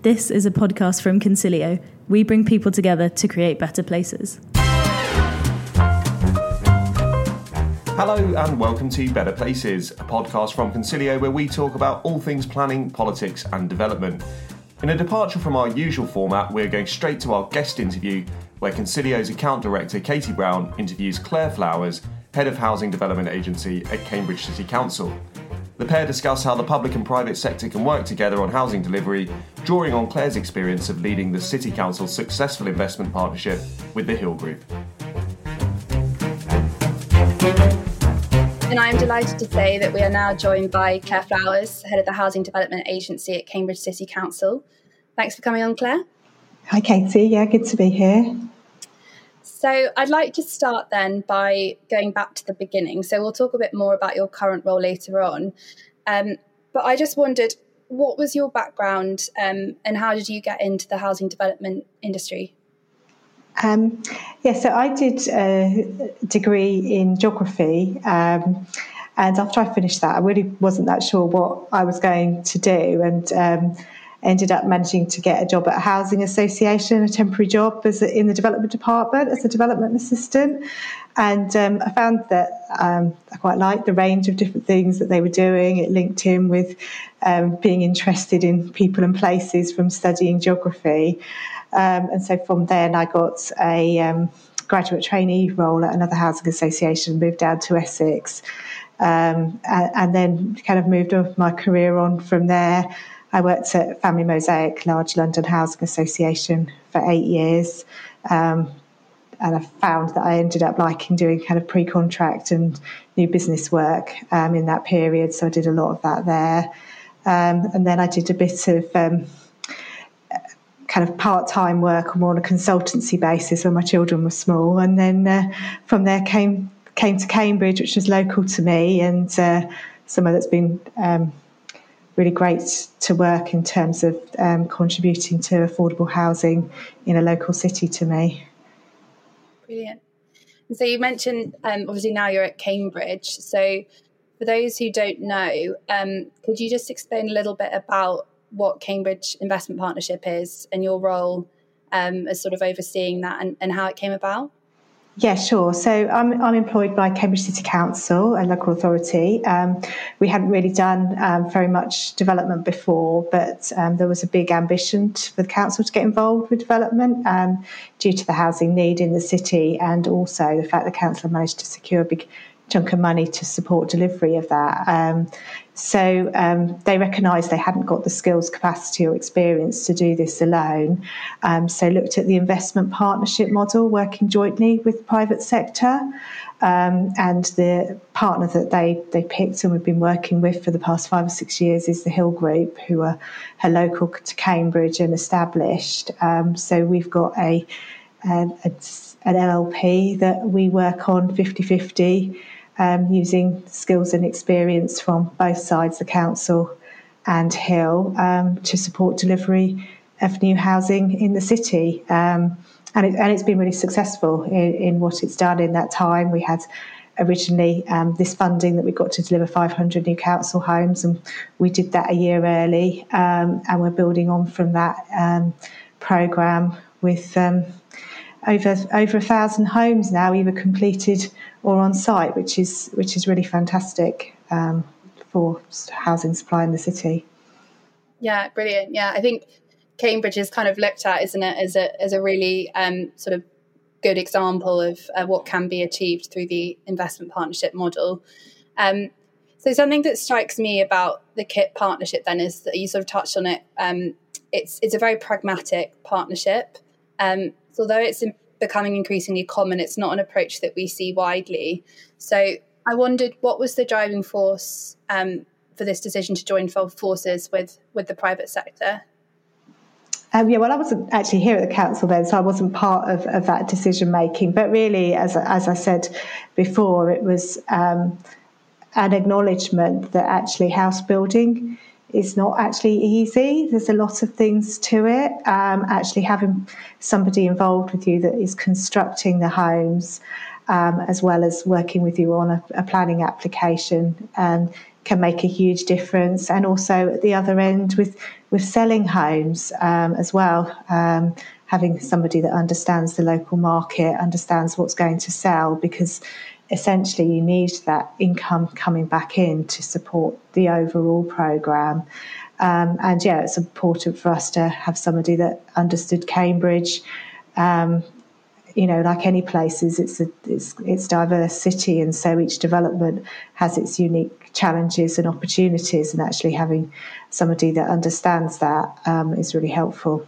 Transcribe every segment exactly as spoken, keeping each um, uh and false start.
This is a podcast from Concilio. We bring people together to create better places. Hello and welcome to Better Places, a podcast from Concilio where we talk about all things planning, politics and development. In a departure from our usual format, we're going straight to our guest interview, where Concilio's account director Katie Brown interviews Claire Flowers, Head of Housing Development Agency at Cambridge City Council. The pair discuss how the public and private sector can work together on housing delivery, drawing on Claire's experience of leading the City Council's successful investment partnership with the Hill Group. And I'm delighted to say that we are now joined by Claire Flowers, Head of the Housing Development Agency at Cambridge City Council. Thanks for coming on, Claire. Hi, Katie. Yeah, good to be here. So I'd like to start then by going back to the beginning. So we'll talk a bit more about your current role later on. Um, but I just wondered, what was your background um, and how did you get into the housing development industry? Um, yeah, so I did a degree in geography, um, and after I finished that, I really wasn't that sure what I was going to do, and um, ended up managing to get a job at a housing association, a temporary job as a, in the development department as a development assistant. And um, I found that um, I quite liked the range of different things that they were doing. It linked in with um, being interested in people and places from studying geography. Um, and so from then I got a um, graduate trainee role at another housing association, moved down to Essex, um, and, and then kind of moved on my career on from there. I worked at Family Mosaic, large London housing association, for eight years. Um, and I found that I ended up liking doing kind of pre-contract and new business work um, in that period. So I did a lot of that there. Um, and then I did a bit of um, kind of part-time work more on a consultancy basis when my children were small. And then uh, from there came came to Cambridge, which was local to me, and uh, somewhere that's been um, really great to work in terms of um, contributing to affordable housing in a local city to me. Brilliant. And so you mentioned, um, obviously now you're at Cambridge. So for those who don't know, um, could you just explain a little bit about what Cambridge Investment Partnership is and your role um, as sort of overseeing that and, and how it came about? Yeah, sure. So I'm I'm employed by Cambridge City Council, a local authority. Um, we hadn't really done um, very much development before, but um, there was a big ambition to, for the council to get involved with development um, due to the housing need in the city, and also the fact the council managed to secure a big chunk of money to support delivery of that. Um, so um, they recognised they hadn't got the skills, capacity or experience to do this alone. Um, so looked at the investment partnership model, working jointly with the private sector. Um, and the partner that they, they picked and we've been working with for the past five or six years is the Hill Group, who are, are local to Cambridge and established. Um, so we've got a, a, a an L L P that we work on fifty-fifty, um, using skills and experience from both sides, the council and Hill, um, to support delivery of new housing in the city. Um, and, it, and it's been really successful in, in what it's done in that time. We had originally um, this funding that we got to deliver five hundred new council homes, and we did that a year early, um, and we're building on from that um, programme with um, over over a thousand homes now either completed or on site, which is which is really fantastic um, for housing supply in the city. Yeah, brilliant. Yeah, I think Cambridge is kind of looked at, isn't it, as a as a really um, sort of good example of uh, what can be achieved through the investment partnership model. Um, so something that strikes me about the K I P partnership then is that you sort of touched on it. Um, it's it's a very pragmatic partnership. Um, so although it's becoming increasingly common, it's not an approach that we see widely. So I wondered, what was the driving force um, for this decision to join forces with, with the private sector? Um, yeah, well, I wasn't actually here at the council then, so I wasn't part of, of that decision making. But really, as as I said before, it was um, an acknowledgement that actually house building is not actually easy. There's a lot of things to it. Um, actually having somebody involved with you that is constructing the homes, um, as well as working with you on a, a planning application, um, can make a huge difference. And also at the other end with, with selling homes um, as well. Um, having somebody that understands the local market, understands what's going to sell, because essentially you need that income coming back in to support the overall programme. Um, and yeah, it's important for us to have somebody that understood Cambridge. Um, you know, like any places, it's a it's it's diverse city, and so each development has its unique challenges and opportunities. And actually, having somebody that understands that um, is really helpful.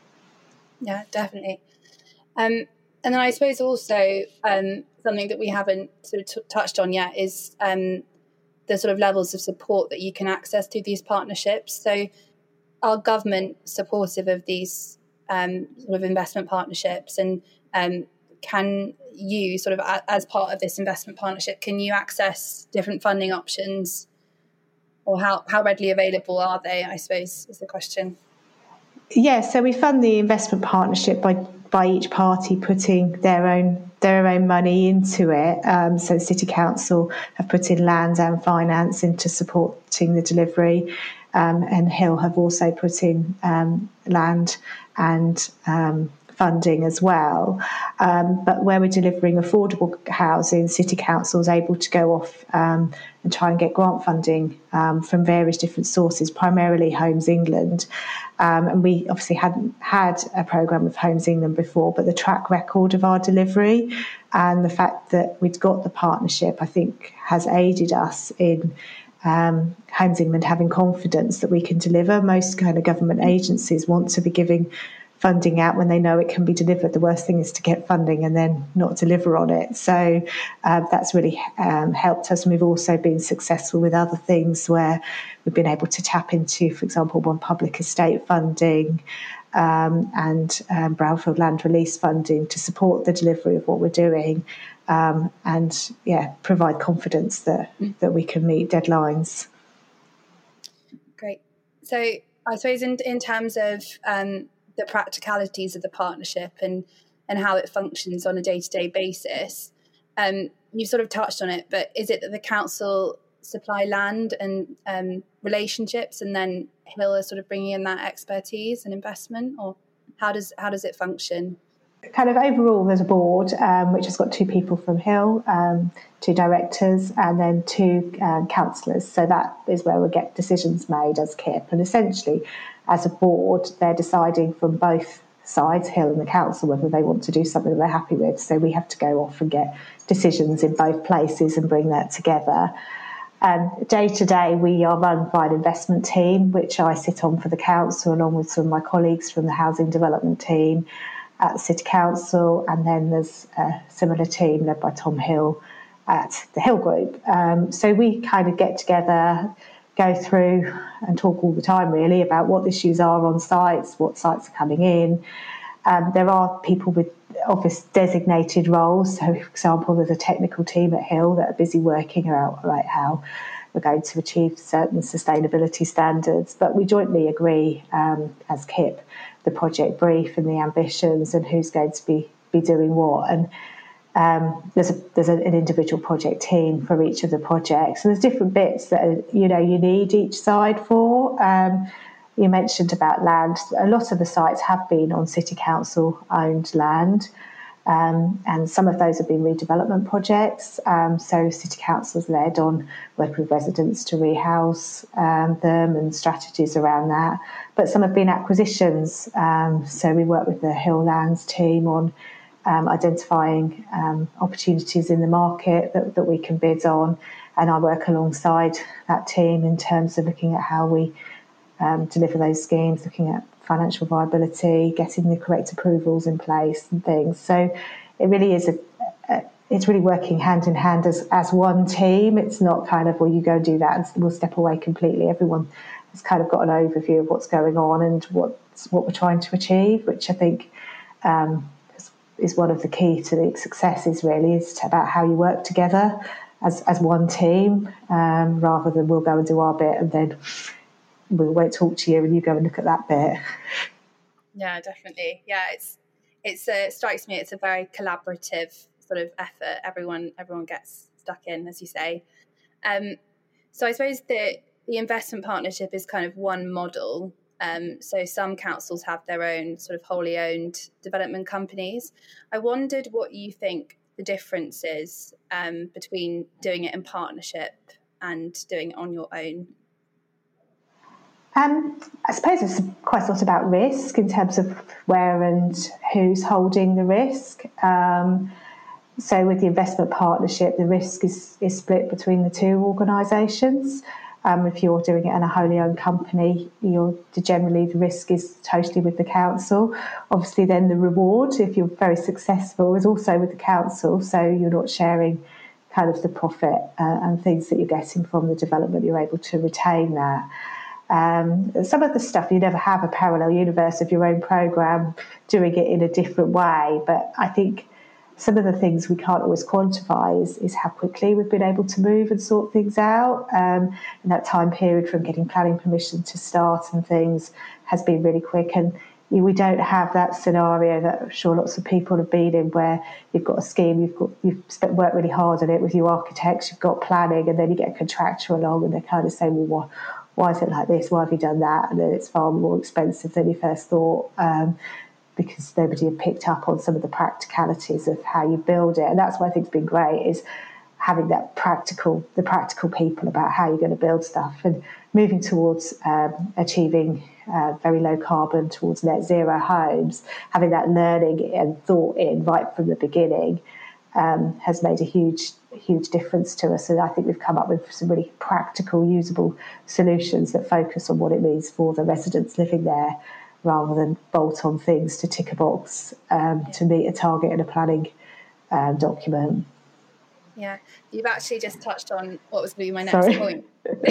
Yeah, definitely. Um, and then I suppose also um, something that we haven't sort of t- touched on yet is um, the sort of levels of support that you can access through these partnerships. So, are government supportive of these um, sort of investment partnerships, and um, can you sort of, as part of this investment partnership, can you access different funding options, or how, how readily available are they, I suppose, is the question. Yeah, so we fund the investment partnership by by each party putting their own their own money into it. Um, so City Council have put in land and finance into supporting the delivery, um, and Hill have also put in um, land and um, funding as well. Um, but where we're delivering affordable housing, City Council is able to go off um, and try and get grant funding um, from various different sources, primarily Homes England. Um, and we obviously hadn't had a programme with Homes England before, but the track record of our delivery and the fact that we'd got the partnership, I think, has aided us in um, Homes England having confidence that we can deliver. Most kind of government agencies want to be giving funding out when they know it can be delivered. The worst thing is to get funding and then not deliver on it. So uh, that's really um, helped us. And we've also been successful with other things where we've been able to tap into, for example, one public estate funding um, and um, brownfield land release funding to support the delivery of what we're doing, um, and yeah, provide confidence that that we can meet deadlines. Great. So I suppose in in terms of um, the practicalities of the partnership and, and how it functions on a day-to-day basis, um, you've sort of touched on it, but is it that the council supply land and um, relationships, and then Hill is sort of bringing in that expertise and investment, or how does how does it function? Kind of overall, there's a board um, which has got two people from Hill, um, two directors, and then two um, councillors. So that is where we get decisions made as K I P. And essentially, as a board, they're deciding from both sides, Hill and the council, whether they want to do something that they're happy with. So we have to go off and get decisions in both places and bring that together. Um, day to day, we are run by an investment team, which I sit on for the council, along with some of my colleagues from the housing development team at the City Council, and then there's a similar team led by Tom Hill at the Hill Group. Um, so we kind of get together, go through and talk all the time really about what issues are on sites, what sites are coming in. Um, there are people with office designated roles. So, for example, there's a technical team at Hill that are busy working out like how we're going to achieve certain sustainability standards. But we jointly agree um, as K I P the project brief and the ambitions and who's going to be, be doing what. And um, there's a, there's a, an individual project team for each of the projects. And there's different bits that, you know, you need each side for. Um, you mentioned about land. A lot of the sites have been on City Council owned land. Um, and some of those have been redevelopment projects. Um, so City Council's led on working with residents to rehouse um, them and strategies around that. But some have been acquisitions. Um, so we work with the Hill Lands team on um, identifying um, opportunities in the market that, that we can bid on. And I work alongside that team in terms of looking at how we um, deliver those schemes, looking at financial viability, getting the correct approvals in place and things. So it really is a, a it's really working hand in hand as, as one team. It's not kind of, well, you go and do that and we'll step away completely. Everyone has kind of got an overview of what's going on and what's, what we're trying to achieve, which I think um, is, is one of the key to the successes really, is about how you work together as, as one team, um, rather than we'll go and do our bit and then we won't talk to you and you go and look at that bit. Yeah, definitely. Yeah, it's it's uh, it strikes me it's a very collaborative sort of effort. Everyone everyone gets stuck in, as you say. Um, so I suppose the the investment partnership is kind of one model Um, so some councils have their own sort of wholly owned development companies. I wondered what you think the difference is um, between doing it in partnership and doing it on your own. Um, I suppose it's quite a lot about risk in terms of where and who's holding the risk. Um, so with the investment partnership, the risk is, is split between the two organisations. Um, if you're doing it in a wholly owned company, you're generally the risk is totally with the council. Obviously, then the reward, if you're very successful, is also with the council. So you're not sharing kind of the profit uh, and things that you're getting from the development. You're able to retain that. Um, some of the stuff you never have a parallel universe of your own programme doing it in a different way, but I think some of the things we can't always quantify is, is how quickly we've been able to move and sort things out. Um, and that time period from getting planning permission to start and things has been really quick. And we don't have that scenario that I'm sure lots of people have been in, where you've got a scheme, you've got you've spent worked really hard on it with your architects, you've got planning, and then you get a contractor along and they kind of say, well, what? Why is it like this? Why have you done that? And then it's far more expensive than you first thought, um, because nobody had picked up on some of the practicalities of how you build it. And that's what I think has been great, is having that practical, the practical people about how you're going to build stuff and moving towards um, achieving uh, very low carbon, towards net zero homes, having that learning and thought in right from the beginning. Um, has made a huge, huge difference to us. And I think we've come up with some really practical, usable solutions that focus on what it means for the residents living there, rather than bolt on things to tick a box um, to meet a target in a planning um, document. Yeah, you've actually just touched on what was going to be my next Sorry. point.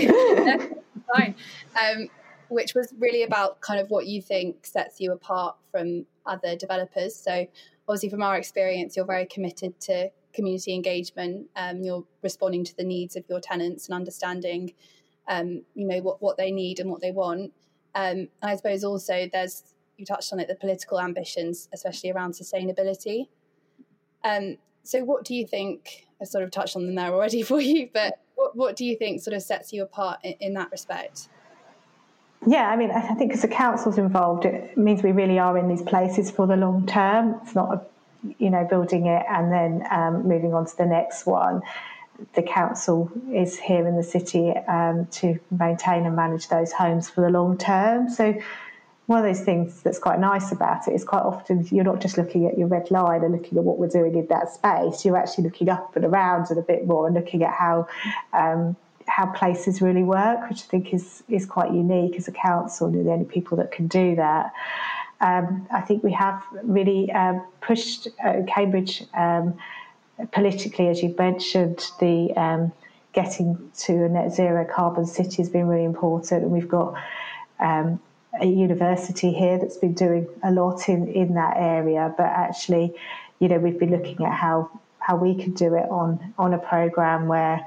Fine. Um, which was really about kind of what you think sets you apart from other developers. So obviously from our experience, you're very committed to community engagement. Um, you're responding to the needs of your tenants and understanding, um, you know, what, what they need and what they want. Um, and I suppose also there's, you touched on it, the political ambitions, especially around sustainability. Um, so what do you think, I've sort of touched on them there already for you, but what, what do you think sort of sets you apart in, in that respect? Yeah, I mean, I think as the council's involved, it means we really are in these places for the long term. It's not, a, you know, building it and then um, moving on to the next one. The council is here in the city um, to maintain and manage those homes for the long term. So one of those things that's quite nice about it is quite often you're not just looking at your red line and looking at what we're doing in that space. You're actually looking up and around it a bit more and looking at how um, how places really work, which I think is is quite unique as a council. We're the only people that can do that. Um, I think we have really um, pushed uh, Cambridge um, politically, as you mentioned. The um, getting to a net zero carbon city has been really important, and we've got um, a university here that's been doing a lot in, in that area. But actually, you know, we've been looking at how how we can do it on on a programme where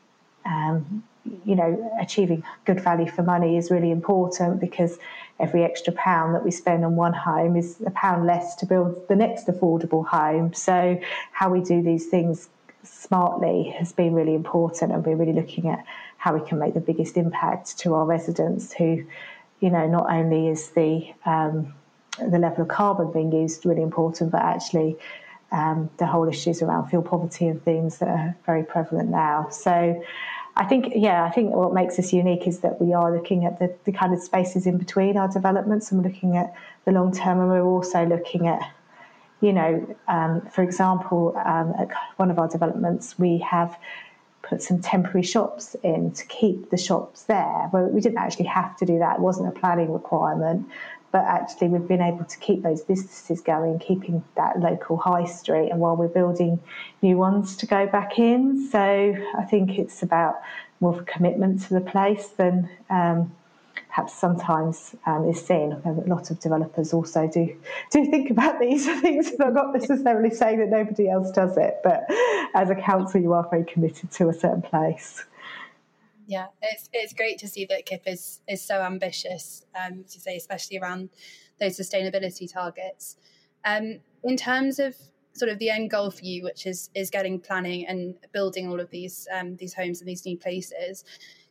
Um, you know, achieving good value for money is really important, because every extra pound that we spend on one home is a pound less to build the next affordable home. So how we do these things smartly has been really important, and we're really looking at how we can make the biggest impact to our residents, who, you know, not only is the um, the level of carbon being used really important, but actually um, the whole issues around fuel poverty and things that are very prevalent now. So I think, yeah, I think what makes us unique is that we are looking at the, the kind of spaces in between our developments, and we're looking at the long term, and we're also looking at, you know, um, for example, um, at one of our developments, we have put some temporary shops in to keep the shops there. Well, we didn't actually have to do that. It wasn't a planning requirement, but actually we've been able to keep those businesses going, keeping that local high street, and while we're building new ones to go back in. So I think it's about more of a commitment to the place than um, perhaps sometimes um, is seen. A lot of developers also do do think about these things. I'm not necessarily saying that nobody else does it, but as a council, you are very committed to a certain place. Yeah, it's it's great to see that K I P is is so ambitious, um, as you say, especially around those sustainability targets. Um, in terms of sort of the end goal for you, which is is getting planning and building all of these um, these homes in these new places,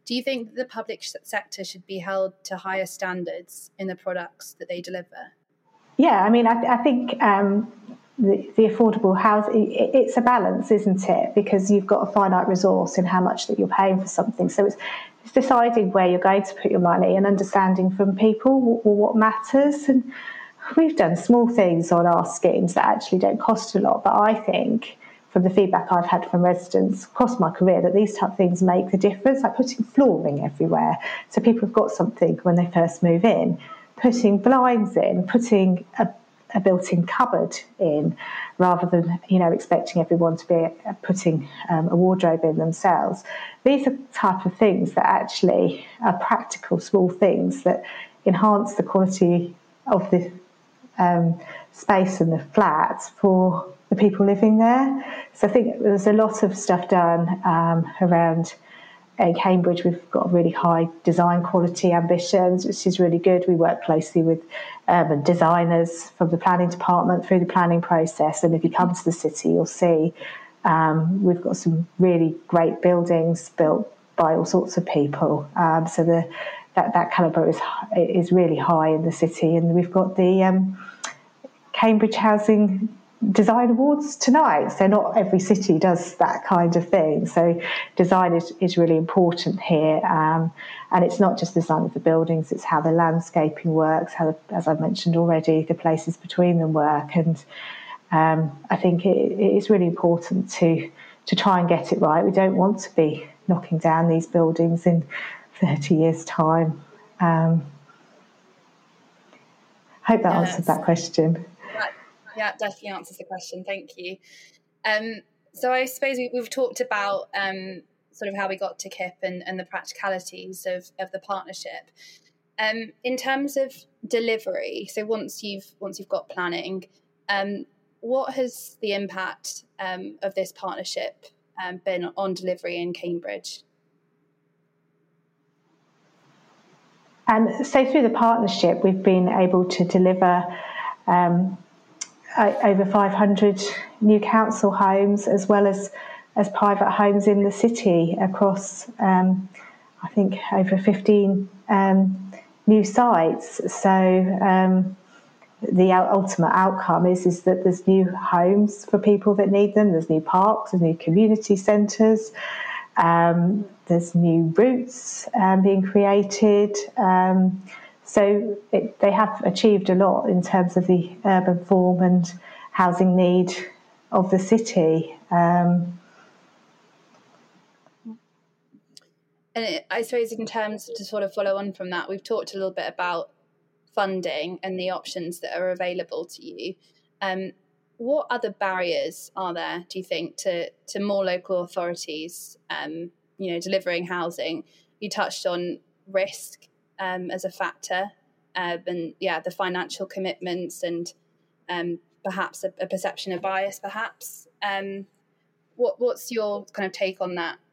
Do you think the public sector should be held to higher standards in the products that they deliver? Yeah, I mean, I, I think um, the, the affordable housing, it, it's a balance, isn't it? Because you've got a finite resource in how much that you're paying for something. So it's, it's deciding where you're going to put your money and understanding from people what, what matters. And we've done small things on our schemes that actually don't cost a lot, but I think from the feedback I've had from residents across my career that these type of things make the difference, like putting flooring everywhere so people have got something when they first move in, putting blinds in, putting a, a built-in cupboard in, rather than, you know, expecting everyone to be putting um, a wardrobe in themselves. These are the type of things that actually are practical, small things that enhance the quality of the um, space and the flats for the people living there. So I think there's a lot of stuff done um, around in Cambridge. We've got really high design quality ambitions, which is really good. We work closely with urban designers from the planning department through the planning process. And if you come to the city, you'll see um, we've got some really great buildings built by all sorts of people. Um, so the that, that calibre is is really high in the city. And we've got the um, Cambridge Housing Design Awards tonight, so not every city does that kind of thing. So design is, is really important here, um, and it's not just the design of the buildings, it's how the landscaping works, how, the, as I've mentioned already, the places between them work. And um, I think it, it is really important to to try and get it right. We don't want to be knocking down these buildings in thirty years' time. Um, hope that Yes. answered that question. Yeah, definitely answers the question. Thank you. Um, so I suppose we, we've talked about um, sort of how we got to K I P and, and the practicalities of, of the partnership. Um, in terms of delivery, so once you've once you've got planning, um, what has the impact um, of this partnership um, been on delivery in Cambridge? Um, so through the partnership, we've been able to deliver um, over five hundred new council homes, as well as, as private homes in the city across, um, I think, over fifteen um, new sites. So um, the ultimate outcome is, is that there's new homes for people that need them, there's new parks, there's new community centres, um, there's new routes um, being created. Um, So it, they have achieved a lot in terms of the urban form and housing need of the city. Um, and it, I suppose in terms to sort of follow on from that, we've talked a little bit about funding and the options that are available to you. Um, what other barriers are there, do you think, to, to more local authorities, um, you know, delivering housing? You touched on risk Um, as a factor, uh, and yeah, the financial commitments and um, perhaps a, a perception of bias. Perhaps, um, what what's your kind of take on that?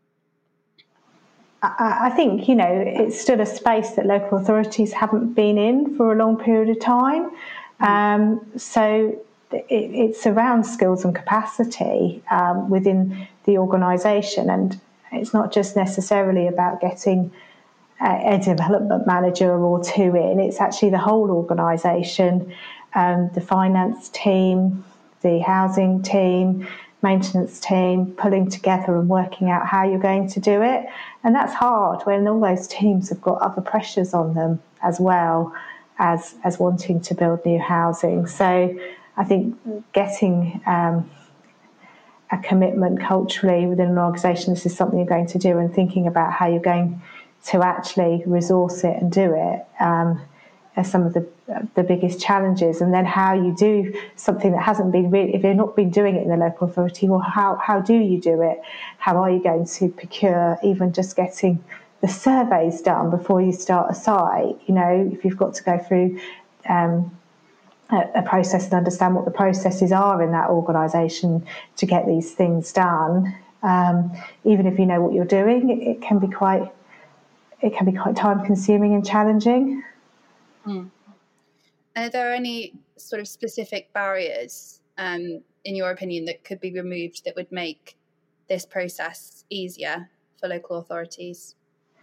I, I think, you know, it's still a space that local authorities haven't been in for a long period of time. Um, so it, it's around skills and capacity um, within the organisation, and it's not just necessarily about getting a development manager or two in. It's actually the whole organisation, um, the finance team, the housing team, maintenance team, pulling together and working out how you're going to do it. And that's hard when all those teams have got other pressures on them as well as, as wanting to build new housing. So I think getting um, a commitment culturally within an organisation, this is something you're going to do, and thinking about how you're going to actually resource it and do it um, are some of the the biggest challenges. And then how you do something that hasn't been really, if you've not been doing it in the local authority, well, how, how do you do it? How are you going to procure even just getting the surveys done before you start a site? You know, if you've got to go through um, a, a process and understand what the processes are in that organisation to get these things done, um, even if you know what you're doing, it, it can be quite it can be quite time-consuming and challenging. Mm. Are there any sort of specific barriers, um, in your opinion, that could be removed that would make this process easier for local authorities?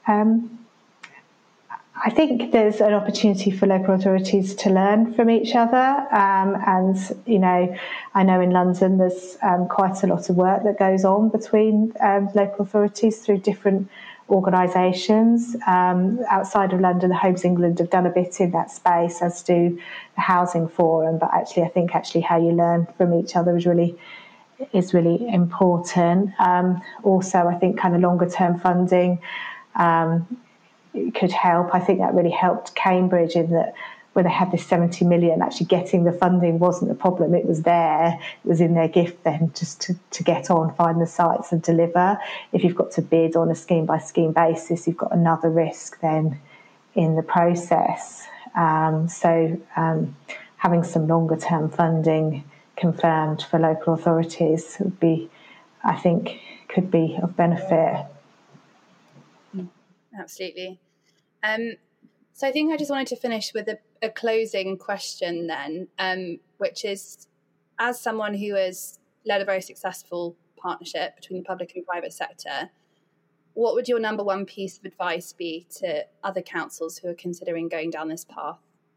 Um, I think there's an opportunity for local authorities to learn from each other. Um, and, you know, I know in London there's um, quite a lot of work that goes on between um, local authorities through different organisations. Um, outside of London, the Homes England have done a bit in that space, as do the Housing Forum. But actually, I think actually how you learn from each other is really is really important. Um, also, I think kind of longer term funding um, could help. I think that really helped Cambridge in that when they had this seventy million, actually getting the funding wasn't the problem. It was there. It was in their gift then just to, to get on, find the sites and deliver. If you've got to bid on a scheme by scheme basis, you've got another risk then in the process. Um, so um, having some longer term funding confirmed for local authorities would be, I think, could be of benefit. Absolutely. Um, so I think I just wanted to finish with a, a closing question then, um, which is, as someone who has led a very successful partnership between the public and private sector, what would your number one piece of advice be to other councils who are considering going down this path?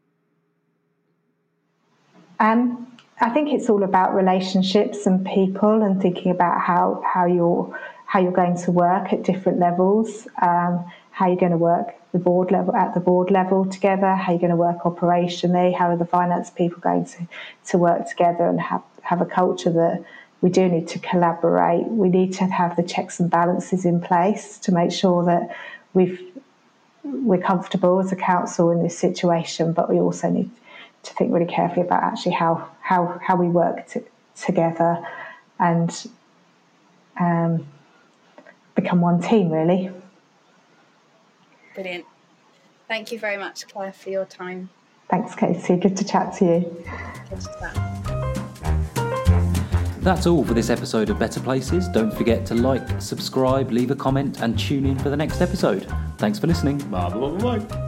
Um, I think it's all about relationships and people, and thinking about how, how you're how you're going to work at different levels, um, how you're going to work the board level at the board level together, how you're going to work operationally, how are the finance people going to, to work together and have, have a culture that we do need to collaborate. We need to have the checks and balances in place to make sure that we've we're comfortable as a council in this situation, but we also need to think really carefully about actually how how, how we work t- together and um, become one team, really. Brilliant. Thank you very much, Claire, for your time. Thanks, Casey. Good to chat to you. Good to chat. That's all for this episode of Better Places. Don't forget to like, subscribe, leave a comment and tune in for the next episode. Thanks for listening. Bye bye bye.